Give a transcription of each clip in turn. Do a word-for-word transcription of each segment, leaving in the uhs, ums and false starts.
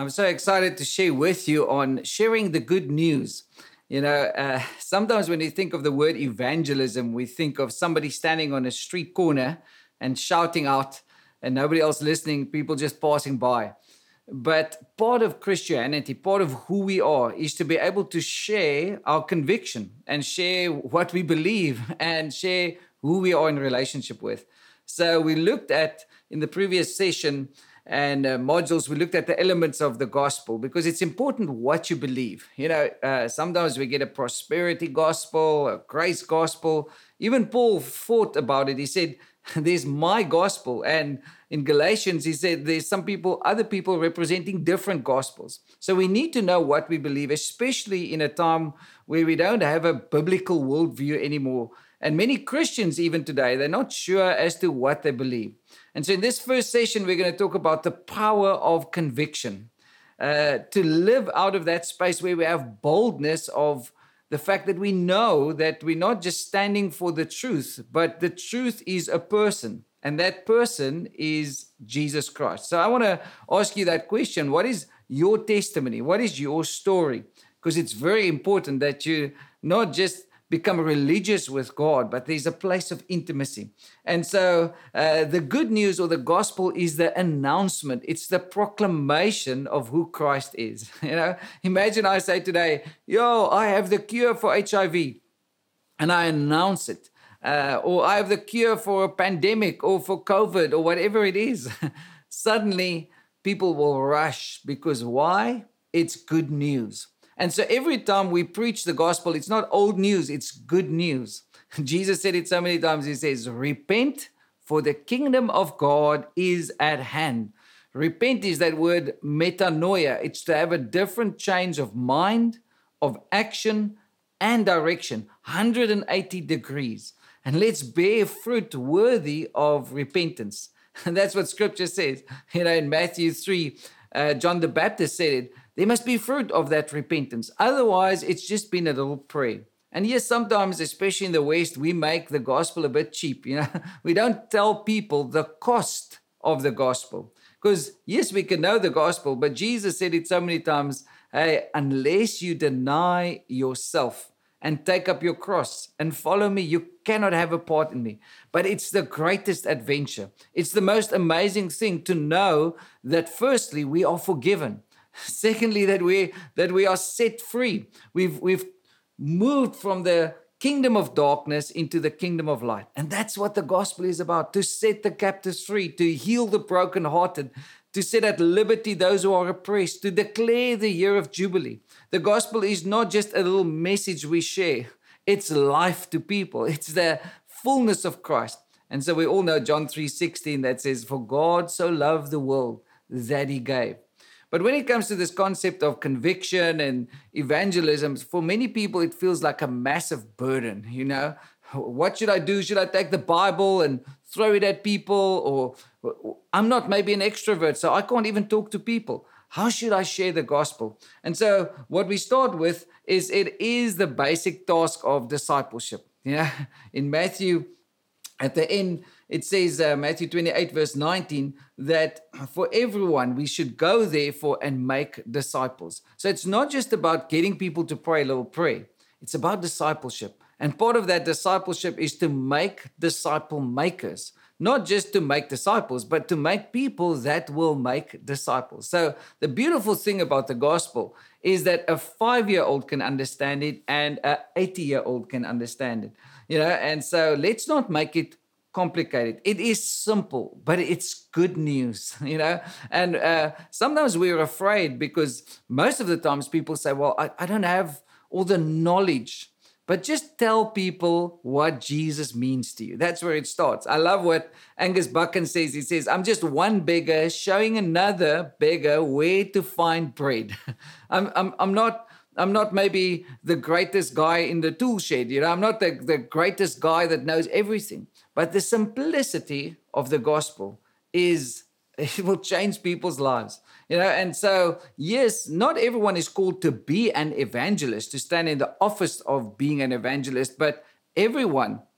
I'm so excited to share with you on sharing the good news. You know, uh, sometimes when you think of the word evangelism, we think of somebody standing on a street corner and shouting out and nobody else listening, people just passing by. But part of Christianity, part of who we are, is to be able to share our conviction and share what we believe and share who we are in relationship with. So we looked at, in the previous session and uh, modules, we looked at the elements of the gospel because it's important what you believe. You know, uh, sometimes we get a prosperity gospel, a grace gospel. Even Paul thought about it. He said, there's my gospel. And in Galatians, he said there's some people, other people representing different gospels. So we need to know what we believe, especially in a time where we don't have a biblical worldview anymore. And many Christians, even today, they're not sure as to what they believe. And so in this first session, we're going to talk about the power of conviction, uh, to live out of that space where we have boldness of the fact that we know that we're not just standing for the truth, but the truth is a person, and that person is Jesus Christ. So I want to ask you that question. What is your testimony? What is your story? Because it's very important that you not just become religious with God, but there's a place of intimacy. And so uh, the good news or the gospel is the announcement. It's the proclamation of who Christ is. You know, imagine I say today, yo, I have the cure for H I V, and I announce it. Uh, or I have the cure for a pandemic or for COVID or whatever it is. Suddenly people will rush because why? It's good news. And so every time we preach the gospel, it's not old news, it's good news. Jesus said it so many times. He says, repent, for the kingdom of God is at hand. Repent is that word metanoia. It's to have a different change of mind, of action, and direction, one hundred eighty degrees. And let's bear fruit worthy of repentance. And that's what scripture says. You know, in Matthew three, uh, John the Baptist said it. There must be fruit of that repentance. Otherwise, it's just been a little prayer. And yes, sometimes, especially in the West, we make the gospel a bit cheap. You know, we don't tell people the cost of the gospel. Because yes, we can know the gospel, but Jesus said it so many times, hey, unless you deny yourself and take up your cross and follow me, you cannot have a part in me. But it's the greatest adventure. It's the most amazing thing to know that firstly, we are forgiven. Secondly, that we that we are set free. We've we've moved from the kingdom of darkness into the kingdom of light. And that's what the gospel is about, to set the captives free, to heal the brokenhearted, to set at liberty those who are oppressed, to declare the year of Jubilee. The gospel is not just a little message we share. It's life to people. It's the fullness of Christ. And so we all know John three sixteen that says, for God so loved the world that he gave. But when it comes to this concept of conviction and evangelism, for many people, it feels like a massive burden. You know, what should I do? Should I take the Bible and throw it at people? Or I'm not maybe an extrovert, so I can't even talk to people. How should I share the gospel? And so what we start with is it is the basic task of discipleship. Yeah, in Matthew, at the end, it says, uh, Matthew twenty-eight, verse nineteen, that for everyone, we should go therefore and make disciples. So it's not just about getting people to pray a little prayer. It's about discipleship. And part of that discipleship is to make disciple makers, not just to make disciples, but to make people that will make disciples. So the beautiful thing about the gospel is that a five-year-old can understand it and an eighty-year-old can understand it. You know, and so let's not make it complicated. It is simple, but it's good news, you know. And uh, sometimes we're afraid because most of the times people say, well, I, I don't have all the knowledge. But just tell people what Jesus means to you. That's where it starts. I love what Angus Buchan says. He says, I'm just one beggar showing another beggar where to find bread. I'm, I'm, I'm not... I'm not maybe the greatest guy in the tool shed, you know, I'm not the, the greatest guy that knows everything. But the simplicity of the gospel is, it will change people's lives, you know. And so, yes, not everyone is called to be an evangelist, to stand in the office of being an evangelist, but everyone,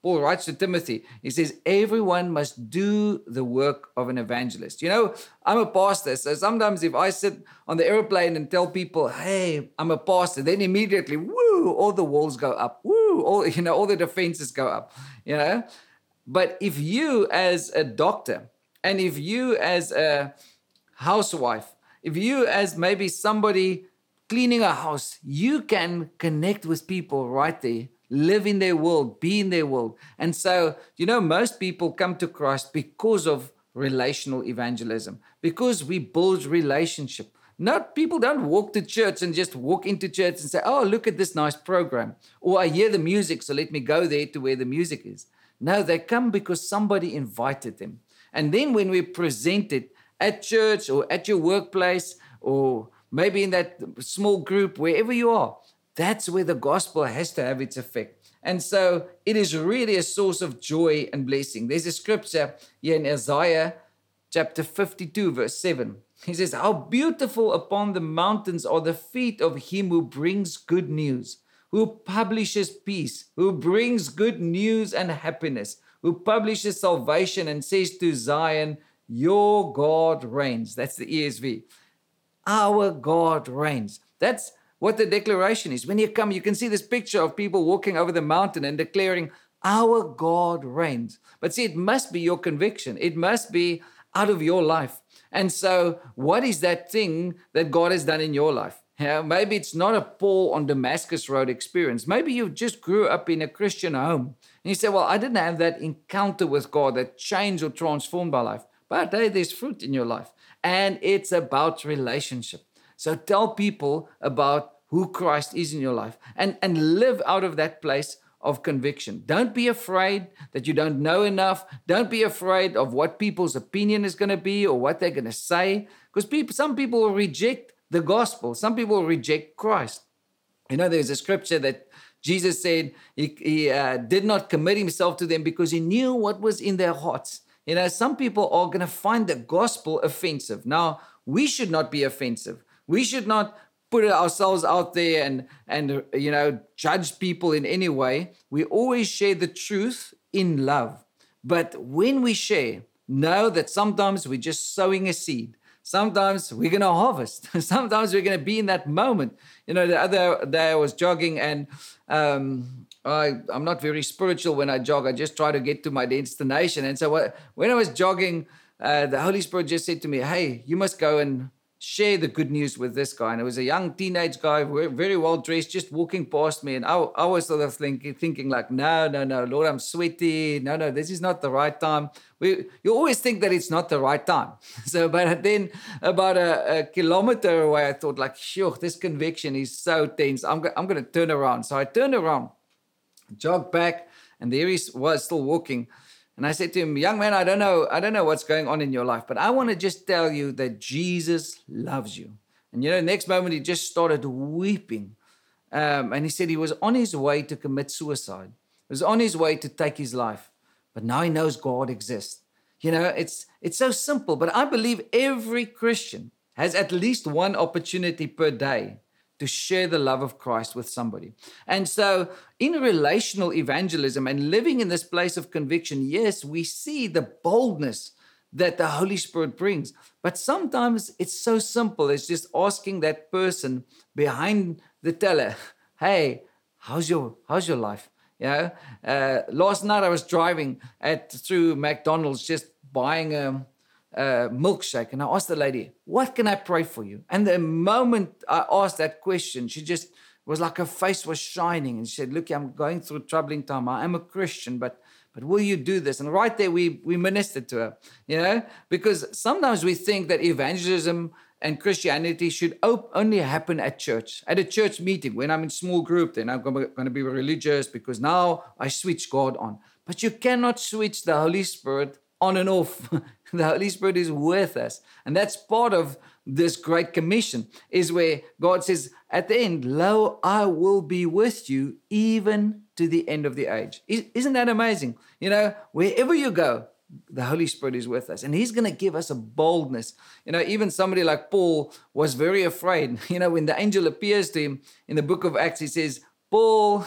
Paul writes to Timothy, he says, everyone must do the work of an evangelist. You know, I'm a pastor, so sometimes if I sit on the airplane and tell people, hey, I'm a pastor, then immediately, woo, all the walls go up, woo, all, you know, all the defenses go up, you know. But if you as a doctor, and if you as a housewife, if you as maybe somebody cleaning a house, you can connect with people right there, live in their world, be in their world. And so, you know, most people come to Christ because of relational evangelism, because we build relationship. Not people don't walk to church and just walk into church and say, oh, look at this nice program. Or I hear the music, so let me go there to where the music is. No, they come because somebody invited them. And then when we present it at church or at your workplace or maybe in that small group, wherever you are, that's where the gospel has to have its effect. And so it is really a source of joy and blessing. There's a scripture here in Isaiah chapter fifty-two, verse seven. He says, how beautiful upon the mountains are the feet of him who brings good news, who publishes peace, who brings good news and happiness, who publishes salvation and says to Zion, your God reigns. That's the E S V. Our God reigns. That's what the declaration is. When you come, you can see this picture of people walking over the mountain and declaring, our God reigns. But see, it must be your conviction. It must be out of your life. And so what is that thing that God has done in your life? Yeah, maybe it's not a Paul on Damascus Road experience. Maybe you just grew up in a Christian home. And you say, well, I didn't have that encounter with God that changed or transformed my life. But hey, there's fruit in your life. And it's about relationship. So tell people about who Christ is in your life and, and live out of that place of conviction. Don't be afraid that you don't know enough. Don't be afraid of what people's opinion is going to be or what they're going to say. Because people, some people will reject the gospel. Some people will reject Christ. You know, there's a scripture that Jesus said he, he uh, did not commit himself to them because he knew what was in their hearts. You know, some people are going to find the gospel offensive. Now, we should not be offensive. We should not put ourselves out there and, and you know, judge people in any way. We always share the truth in love. But when we share, know that sometimes we're just sowing a seed. Sometimes we're going to harvest. Sometimes we're going to be in that moment. You know, the other day I was jogging and um, I, I'm not very spiritual when I jog. I just try to get to my destination. And so what, when I was jogging, uh, the Holy Spirit just said to me, hey, you must go and share the good news with this guy. And it was a young teenage guy, very well dressed, just walking past me. And I, I was sort of thinking, thinking like, no, no, no, Lord, I'm sweaty. No, no, this is not the right time. We, you always think that it's not the right time. So, but then about a, a kilometer away, I thought like, sure, this conviction is so tense. I'm, go, I'm going to turn around. So I turned around, jogged back, and there he was still walking. And I said to him, young man, I don't know, I don't know what's going on in your life, but I want to just tell you that Jesus loves you. And you know, next moment he just started weeping. Um, and he said he was on his way to commit suicide. He was on his way to take his life. But now he knows God exists. You know, it's it's so simple. But I believe every Christian has at least one opportunity per day to share the love of Christ with somebody. And so in relational evangelism and living in this place of conviction, yes, we see the boldness that the Holy Spirit brings. But sometimes it's so simple. It's just asking that person behind the teller, hey, how's your, how's your life? You know, uh, last night I was driving at through McDonald's just buying a, a milkshake. And I asked the lady, what can I pray for you? And the moment I asked that question, she just was like her face was shining. And she said, look, I'm going through a troubling time. I am a Christian, but but will you do this? And right there, we, we ministered to her, you know, because sometimes we think that evangelism and Christianity should op- only happen at church, at a church meeting. When I'm in small group, then I'm going to be religious because now I switch God on. But you cannot switch the Holy Spirit on and off. The Holy Spirit is with us. And that's part of this Great Commission, is where God says, at the end, lo, I will be with you even to the end of the age. Isn't that amazing? You know, wherever you go, the Holy Spirit is with us. And he's going to give us a boldness. You know, even somebody like Paul was very afraid. You know, when the angel appears to him in the book of Acts, he says, Paul,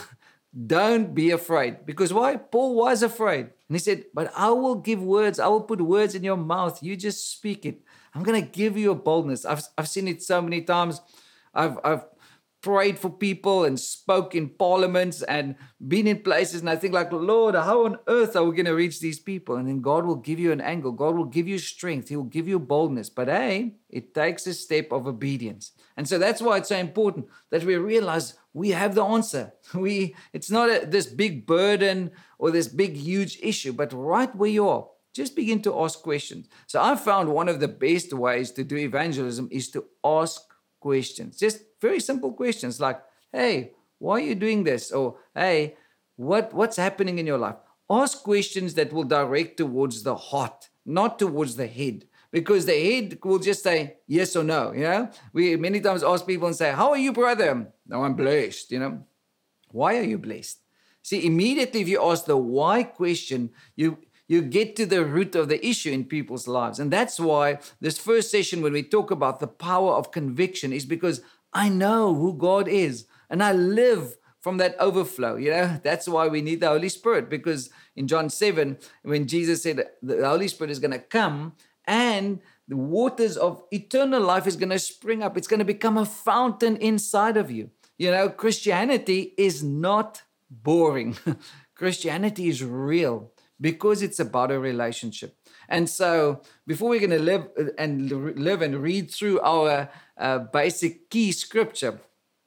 Don't be afraid. Because why? Paul was afraid. And he said, but I will give words. I will put words in your mouth. You just speak it. I'm going to give you a boldness. I've, I've seen it so many times. I've, I've prayed for people and spoke in parliaments and been in places. And I think like, Lord, how on earth are we going to reach these people? And then God will give you an angle. God will give you strength. He will give you boldness. But hey, it takes a step of obedience. And so that's why it's so important that we realize we have the answer. We, it's not a, this big burden or this big, huge issue, but right where you are, just begin to ask questions. So I found one of the best ways to do evangelism is to ask questions. Just very simple questions like, hey, why are you doing this? Or, hey, what, what's happening in your life? Ask questions that will direct towards the heart, not towards the head. Because the head will just say yes or no, you know? We many times ask people and say, how are you, brother? No, I'm blessed, you know? Why are you blessed? See, immediately if you ask the why question, you you get to the root of the issue in people's lives. And that's why this first session, when we talk about the power of conviction, is because I know who God is and I live from that overflow. You know, that's why we need the Holy Spirit, because in John seven, when Jesus said the Holy Spirit is going to come and the waters of eternal life is going to spring up, it's going to become a fountain inside of you. You know, Christianity is not boring. Christianity is real, because it's about a relationship. And so before we're going to live and live and read through our uh, basic key scripture,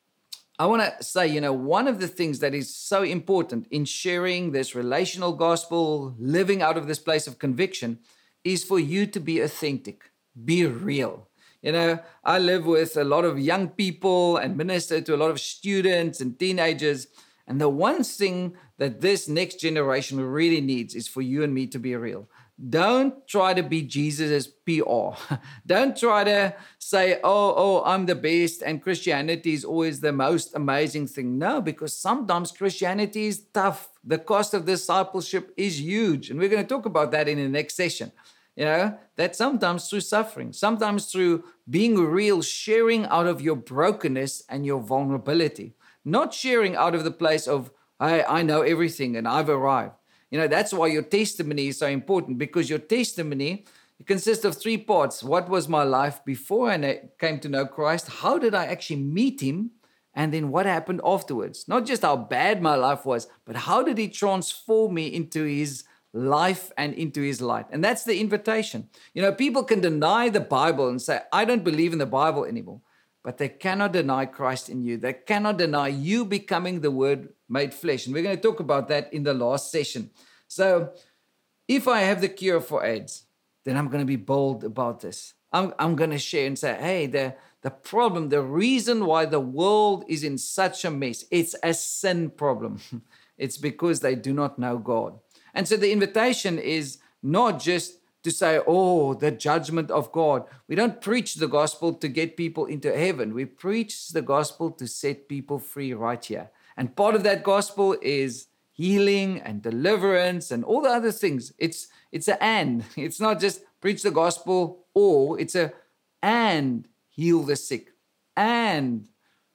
I want to say, you know, one of the things that is so important in sharing this relational gospel, living out of this place of conviction, is for you to be authentic, be real. You know, I live with a lot of young people and minister to a lot of students and teenagers. And the one thing that this next generation really needs is for you and me to be real. Don't try to be Jesus' P R. Don't try to say, oh, oh, I'm the best and Christianity is always the most amazing thing. No, because sometimes Christianity is tough. The cost of discipleship is huge. And we're going to talk about that in the next session. You know, that sometimes through suffering, sometimes through being real, sharing out of your brokenness and your vulnerability. Not sharing out of the place of, hey, I know everything and I've arrived. You know, that's why your testimony is so important, because your testimony it consists of three parts. What was my life before I came to know Christ? How did I actually meet him? And then what happened afterwards? Not just how bad my life was, but how did he transform me into his life and into his light? And that's the invitation. You know, people can deny the Bible and say, I don't believe in the Bible anymore. But they cannot deny Christ in you. They cannot deny you becoming the Word made flesh. And we're going to talk about that in the last session. So if I have the cure for AIDS, then I'm going to be bold about this. I'm, I'm going to share and say, hey, the, the problem, the reason why the world is in such a mess, it's a sin problem. It's because they do not know God. And so the invitation is not just to say, oh, the judgment of God. We don't preach the gospel to get people into heaven. We preach the gospel to set people free right here. And part of that gospel is healing and deliverance and all the other things. It's it's a and. It's not just preach the gospel or, it's a and heal the sick and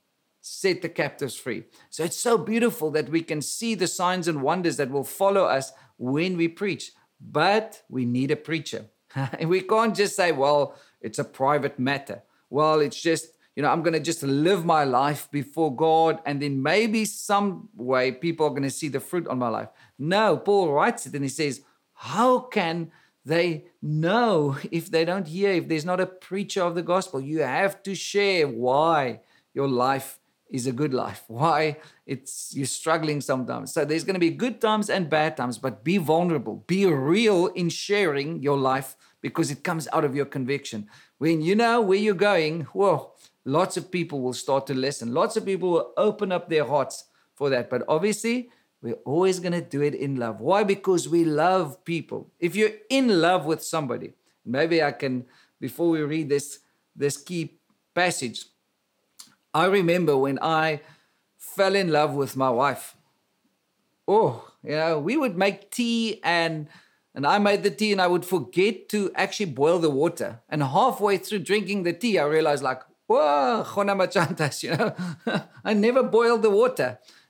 set the captives free. So it's so beautiful that we can see the signs and wonders that will follow us when we preach. But we need a preacher. And we can't just say, well, it's a private matter. Well, it's just, you know, I'm going to just live my life before God, and then maybe some way people are going to see the fruit on my life. No, Paul writes it and he says, how can they know if they don't hear, if there's not a preacher of the gospel? You have to share why your life is a good life, why it's you're struggling sometimes. So there's going to be good times and bad times, but be vulnerable, be real in sharing your life, because it comes out of your conviction. When you know where you're going, whoa, lots of people will start to listen. Lots of people will open up their hearts for that. But obviously, we're always going to do it in love. Why? Because we love people. If you're in love with somebody, maybe I can, before we read this, this key passage, I remember when I fell in love with my wife. Oh, you know, we would make tea and and I made the tea and I would forget to actually boil the water. And halfway through drinking the tea, I realized like, whoa, chona machantas, you know, I never boiled the water.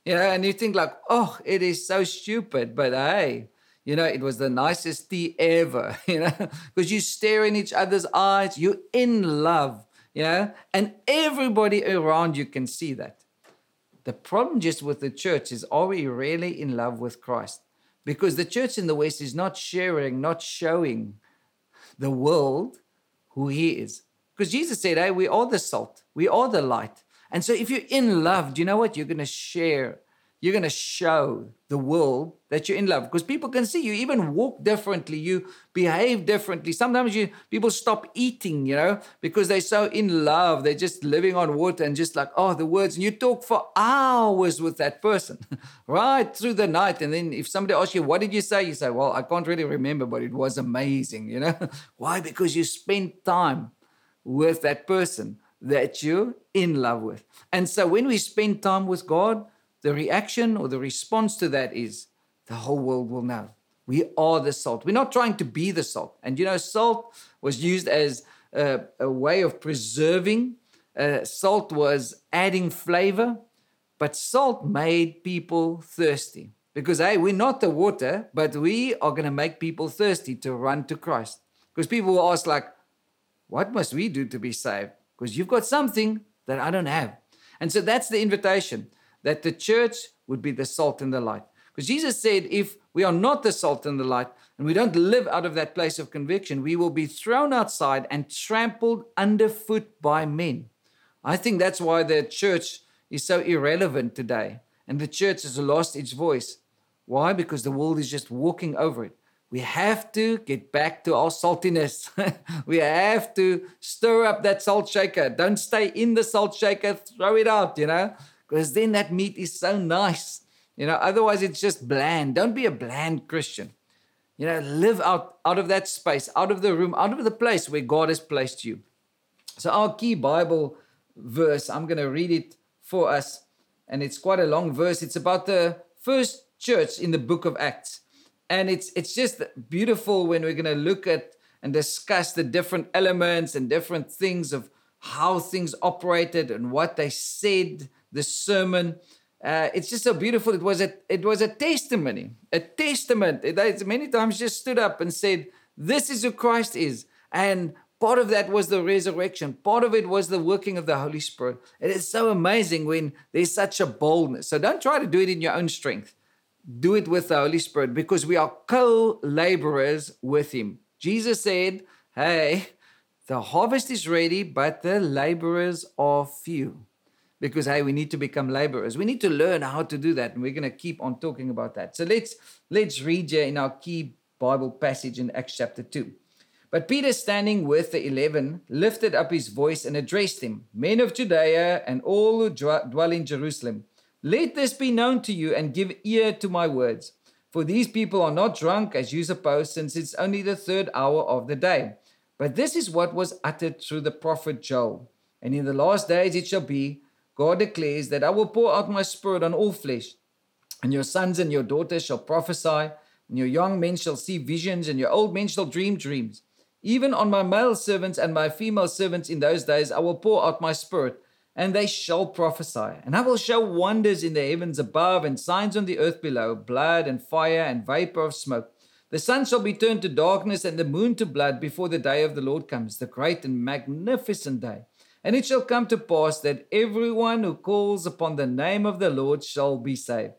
You know, and you think like, oh, it is so stupid. But hey, you know, it was the nicest tea ever, you know, because you stare in each other's eyes, you're in love, you know, and everybody around you can see that. The problem just with the church is, are we really in love with Christ? Because the church in the West is not sharing, not showing the world who he is. Because Jesus said, hey, we are the salt, we are the light. And so if you're in love, do you know what? You're going to share, you're going to show the world that you're in love. Because people can see you even walk differently, you behave differently. Sometimes you people stop eating, you know, because they're so in love. They're just living on water and just like, oh, the words. And you talk for hours with that person, right through the night. And then if somebody asks you, what did you say? You say, well, I can't really remember, but it was amazing, you know. Why? Because you spent time with that person that you're in love with. And so when we spend time with God, the reaction or the response to that is the whole world will know. We are the salt. We're not trying to be the salt. And you know, salt was used as a, a way of preserving. Uh, salt was adding flavor, but salt made people thirsty. Because, hey, we're not the water, but we are going to make people thirsty to run to Christ. Because people will ask like, what must we do to be saved? Because you've got something that I don't have. And so that's the invitation, that the church would be the salt and the light. Because Jesus said, if we are not the salt and the light, and we don't live out of that place of conviction, we will be thrown outside and trampled underfoot by men. I think that's why the church is so irrelevant today. And the church has lost its voice. Why? Because the world is just walking over it. We have to get back to our saltiness. We have to stir up that salt shaker. Don't stay in the salt shaker, throw it out, you know, because then that meat is so nice. You know, otherwise it's just bland. Don't be a bland Christian. You know, live out, out of that space, out of the room, out of the place where God has placed you. So our key Bible verse, I'm going to read it for us. And it's quite a long verse. It's about the first church in the book of Acts. And it's it's just beautiful when we're going to look at and discuss the different elements and different things of how things operated and what they said, the sermon. Uh, it's just so beautiful. It was a it was a testimony, a testament. They many times just stood up and said, this is who Christ is. And part of that was the resurrection. Part of it was the working of the Holy Spirit. It is so amazing when there's such a boldness. So don't try to do it in your own strength. Do it with the Holy Spirit, because we are co-laborers with him. Jesus said, hey, the harvest is ready, but the laborers are few. Because, hey, we need to become laborers. We need to learn how to do that. And we're going to keep on talking about that. So let's, let's read here in our key Bible passage in Acts chapter two. But Peter, standing with the eleven, lifted up his voice and addressed them, men of Judea and all who dwell in Jerusalem. Let this be known to you, and give ear to my words. For these people are not drunk, as you suppose, since it's only the third hour of the day. But this is what was uttered through the prophet Joel. And in the last days it shall be, God declares, that I will pour out my spirit on all flesh. And your sons and your daughters shall prophesy, and your young men shall see visions, and your old men shall dream dreams. Even on my male servants and my female servants in those days I will pour out my spirit, and they shall prophesy. And I will show wonders in the heavens above and signs on the earth below, blood and fire and vapor of smoke. The sun shall be turned to darkness and the moon to blood before the day of the Lord comes, the great and magnificent day. And it shall come to pass that everyone who calls upon the name of the Lord shall be saved.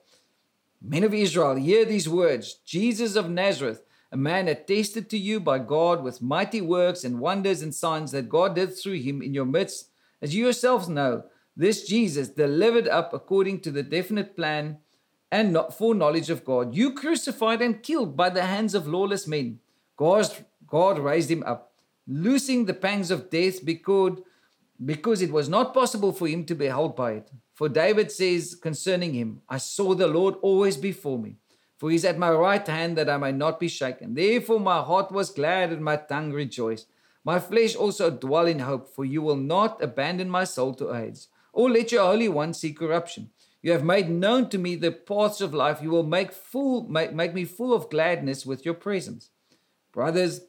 Men of Israel, hear these words. Jesus of Nazareth, a man attested to you by God with mighty works and wonders and signs that God did through him in your midst, as you yourselves know, this Jesus, delivered up according to the definite plan and foreknowledge of God, you crucified and killed by the hands of lawless men. God, God raised him up, loosing the pangs of death because, because it was not possible for him to be held by it. For David says concerning him, I saw the Lord always before me, for he is at my right hand that I may not be shaken. Therefore my heart was glad and my tongue rejoiced. My flesh also dwell in hope, for you will not abandon my soul to Hades, or let your Holy One see corruption. You have made known to me the paths of life. You will make full, make, make me full of gladness with your presence. Brothers,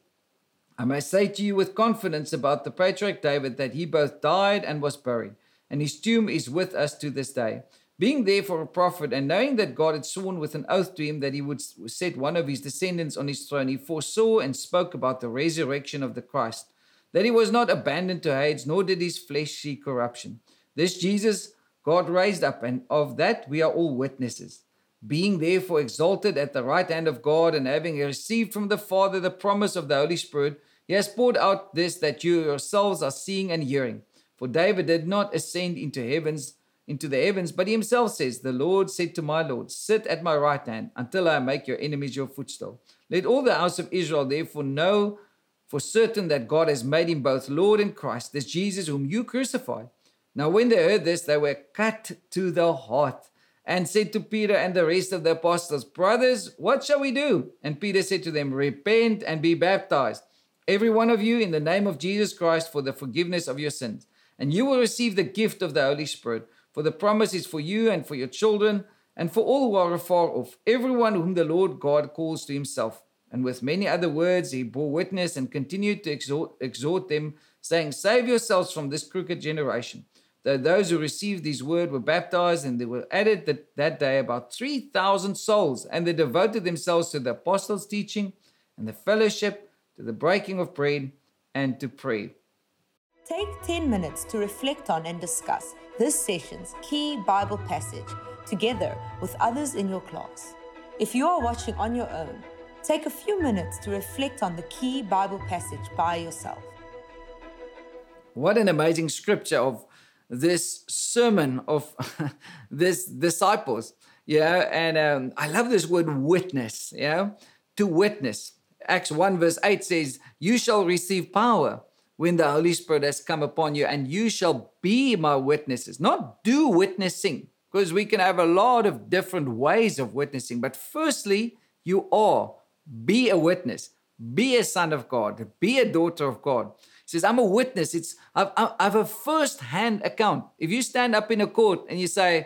I may say to you with confidence about the patriarch David that he both died and was buried, and his tomb is with us to this day. Being therefore a prophet, and knowing that God had sworn with an oath to him that he would set one of his descendants on his throne, he foresaw and spoke about the resurrection of the Christ, that he was not abandoned to Hades, nor did his flesh see corruption. This Jesus God raised up, and of that we are all witnesses. Being therefore exalted at the right hand of God, and having received from the Father the promise of the Holy Spirit, he has poured out this that you yourselves are seeing and hearing. For David did not ascend into heavens, into the heavens, but he himself says, the Lord said to my Lord, sit at my right hand until I make your enemies your footstool. Let all the house of Israel therefore know for certain that God has made him both Lord and Christ, this Jesus whom you crucified. Now when they heard this, they were cut to the heart, and said to Peter and the rest of the apostles, brothers, what shall we do? And Peter said to them, repent and be baptized, every one of you, in the name of Jesus Christ, for the forgiveness of your sins, and you will receive the gift of the Holy Spirit. For the promise is for you and for your children, and for all who are afar off, everyone whom the Lord God calls to himself. And with many other words he bore witness and continued to exhort, exhort them, saying, save yourselves from this crooked generation. Though those who received these words were baptized, and there were added that, that day about three thousand souls, and they devoted themselves to the apostles' teaching and the fellowship, to the breaking of bread, and to prayer. Take ten minutes to reflect on and discuss this session's key Bible passage together with others in your class. If you are watching on your own, take a few minutes to reflect on the key Bible passage by yourself. What an amazing scripture of this sermon of this disciples. Yeah, and um, I love this word witness, yeah, to witness. Acts one verse eight says, you shall receive power when the Holy Spirit has come upon you, and you shall be my witnesses. Not do witnessing, because we can have a lot of different ways of witnessing. But firstly, you are. Be a witness. Be a son of God. Be a daughter of God. He says, I'm a witness. It's I've, I have a first-hand account. If you stand up in a court and you say,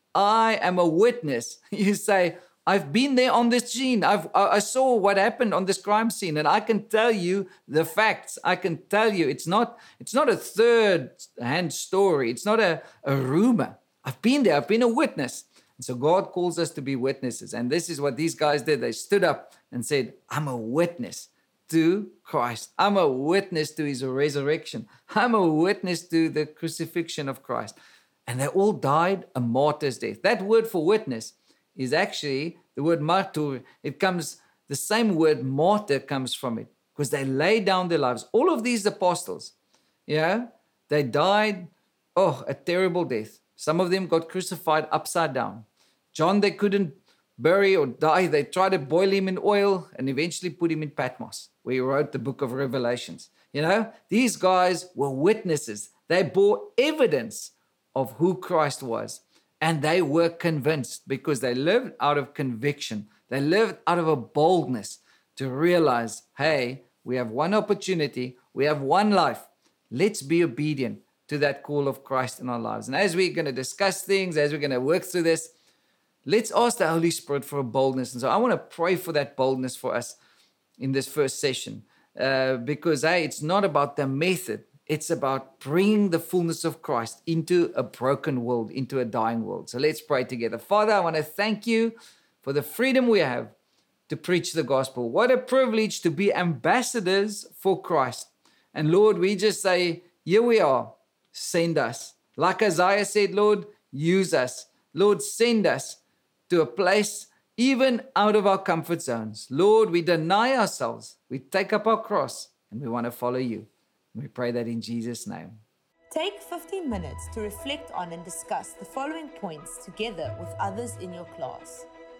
I am a witness, you say, I've been there on this scene. I've, I saw what happened on this crime scene, and I can tell you the facts. I can tell you it's not, it's not a third-hand story. It's not a, a rumor. I've been there. I've been a witness. And so God calls us to be witnesses. And this is what these guys did. They stood up and said, I'm a witness to Christ. I'm a witness to his resurrection. I'm a witness to the crucifixion of Christ. And they all died a martyr's death. That word for witness is actually the word martyr. It comes, the same word martyr comes from it, because they laid down their lives. All of these apostles, yeah, they died, oh, a terrible death. Some of them got crucified upside down. John, they couldn't bury or die. They tried to boil him in oil and eventually put him in Patmos, where he wrote the book of Revelations. You know, these guys were witnesses. They bore evidence of who Christ was. And they were convinced, because they lived out of conviction. They lived out of a boldness to realize, hey, we have one opportunity. We have one life. Let's be obedient to that call of Christ in our lives. And as we're going to discuss things, as we're going to work through this, let's ask the Holy Spirit for a boldness. And so I want to pray for that boldness for us in this first session, uh, because hey, it's not about the method. It's about bringing the fullness of Christ into a broken world, into a dying world. So let's pray together. Father, I want to thank you for the freedom we have to preach the gospel. What a privilege to be ambassadors for Christ. And Lord, we just say, here we are. Send us. Like Isaiah said, Lord, use us. Lord, send us to a place even out of our comfort zones. Lord, we deny ourselves. We take up our cross and we want to follow you. We pray that in Jesus' name. Take fifteen minutes to reflect on and discuss the following points together with others in your class.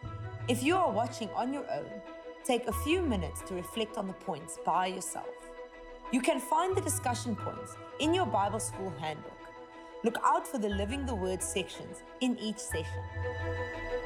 If you are watching on your own, take a few minutes to reflect on the points by yourself. You can find the discussion points in your Bible School handbook. Look out for the Living the Word sections in each session.